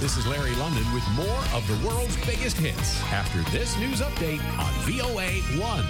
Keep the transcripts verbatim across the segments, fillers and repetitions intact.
This is Larry London with more of the world's biggest hits after this news update on V O A one.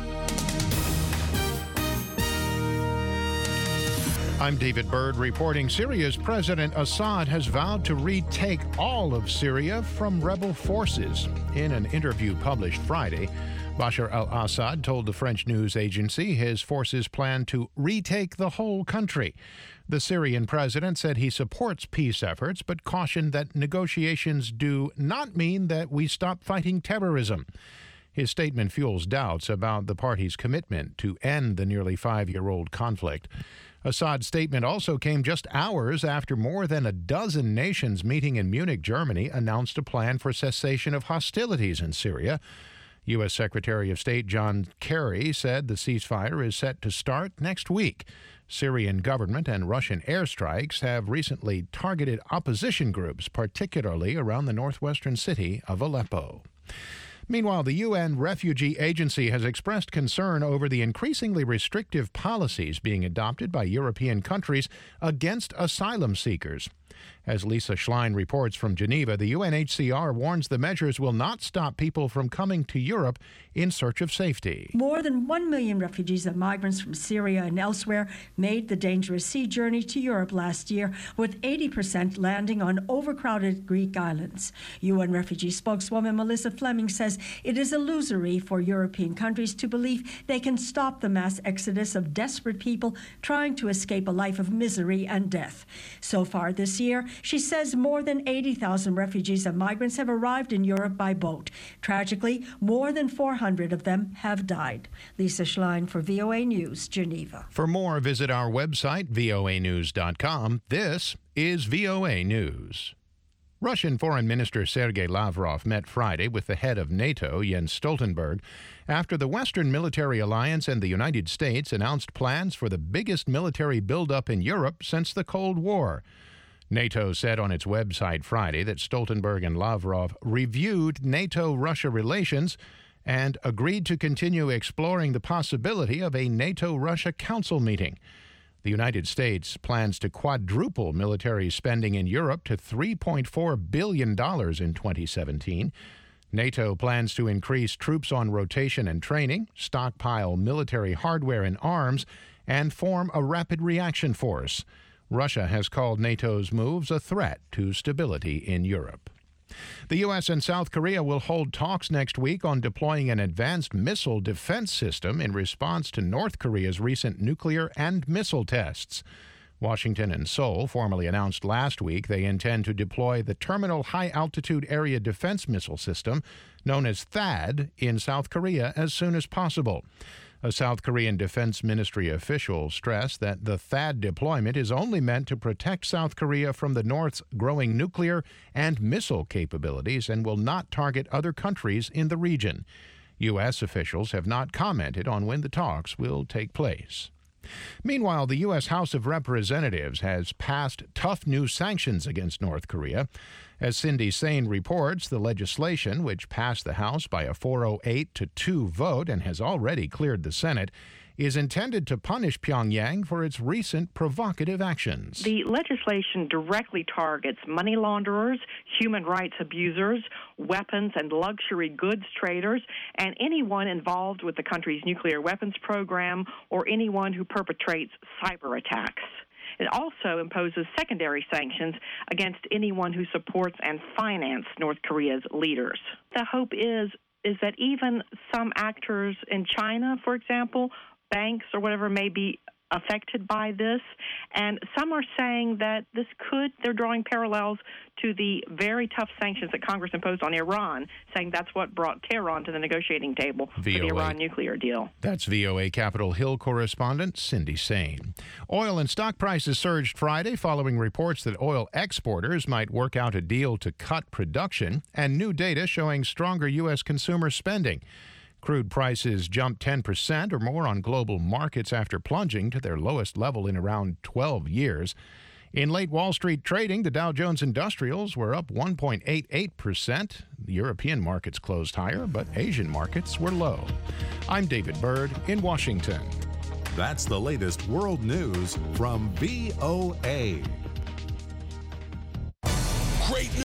I'm David Byrd reporting Syria's President Assad has vowed to retake all of Syria from rebel forces. In an interview published Friday, Bashar al-Assad told the French news agency his forces plan to retake the whole country. The Syrian president said he supports peace efforts, but cautioned that negotiations do not mean that we stop fighting terrorism. His statement fuels doubts about the party's commitment to end the nearly five-year-old conflict. Assad's statement also came just hours after more than a dozen nations meeting in Munich, Germany, announced a plan for cessation of hostilities in Syria. U S. Secretary of State John Kerry said the ceasefire is set to start next week. Syrian government and Russian airstrikes have recently targeted opposition groups, particularly around the northwestern city of Aleppo. Meanwhile, the U N Refugee Agency has expressed concern over the increasingly restrictive policies being adopted by European countries against asylum seekers. As Lisa Schlein reports from Geneva, the U N H C R warns the measures will not stop people from coming to Europe in search of safety. More than one million refugees and migrants from Syria and elsewhere made the dangerous sea journey to Europe last year, with eighty percent landing on overcrowded Greek islands. U N refugee spokeswoman Melissa Fleming says it is illusory for European countries to believe they can stop the mass exodus of desperate people trying to escape a life of misery and death. So far this year, she says more than eighty thousand refugees and migrants have arrived in Europe by boat. Tragically, more than four hundred of them have died. Lisa Schlein for V O A News, Geneva. For more, visit our website, V O A news dot com. This is V O A News. Russian Foreign Minister Sergei Lavrov met Friday with the head of NATO, Jens Stoltenberg, after the Western Military Alliance and the United States announced plans for the biggest military buildup in Europe since the Cold War. NATO said on its website Friday that Stoltenberg and Lavrov reviewed NATO-Russia relations and agreed to continue exploring the possibility of a NATO-Russia Council meeting. The United States plans to quadruple military spending in Europe to three point four billion dollars in twenty seventeen. NATO plans to increase troops on rotation and training, stockpile military hardware and arms, and form a rapid reaction force. Russia has called NATO's moves a threat to stability in Europe. The U S and South Korea will hold talks next week on deploying an advanced missile defense system in response to North Korea's recent nuclear and missile tests. Washington and Seoul formally announced last week they intend to deploy the Terminal High Altitude Area Defense Missile System, known as THAAD, in South Korea as soon as possible. A South Korean Defense Ministry official stressed that the THAAD deployment is only meant to protect South Korea from the North's growing nuclear and missile capabilities and will not target other countries in the region. U S officials have not commented on when the talks will take place. Meanwhile, the U S House of Representatives has passed tough new sanctions against North Korea. As Cindy Sain reports, the legislation, which passed the House by a four oh eight to two vote and has already cleared the Senate, is intended to punish Pyongyang for its recent provocative actions. The legislation directly targets money launderers, human rights abusers, weapons and luxury goods traders, and anyone involved with the country's nuclear weapons program or anyone who perpetrates cyber attacks. It also imposes secondary sanctions against anyone who supports and finances North Korea's leaders. The hope is is that even some actors in China, for example, banks or whatever, may be affected by this. And some are saying that this could, they're drawing parallels to the very tough sanctions that Congress imposed on Iran, saying that's what brought Tehran to the negotiating table V O A. for the Iran nuclear deal. That's V O A Capitol Hill correspondent Cindy Sain. Oil and stock prices surged Friday following reports that oil exporters might work out a deal to cut production and new data showing stronger U S consumer spending. Crude prices jumped ten percent or more on global markets after plunging to their lowest level in around twelve years. In late Wall Street trading, the Dow Jones Industrials were up one point eight eight percent. The European markets closed higher, but Asian markets were low. I'm David Byrd in Washington. That's the latest world news from V O A.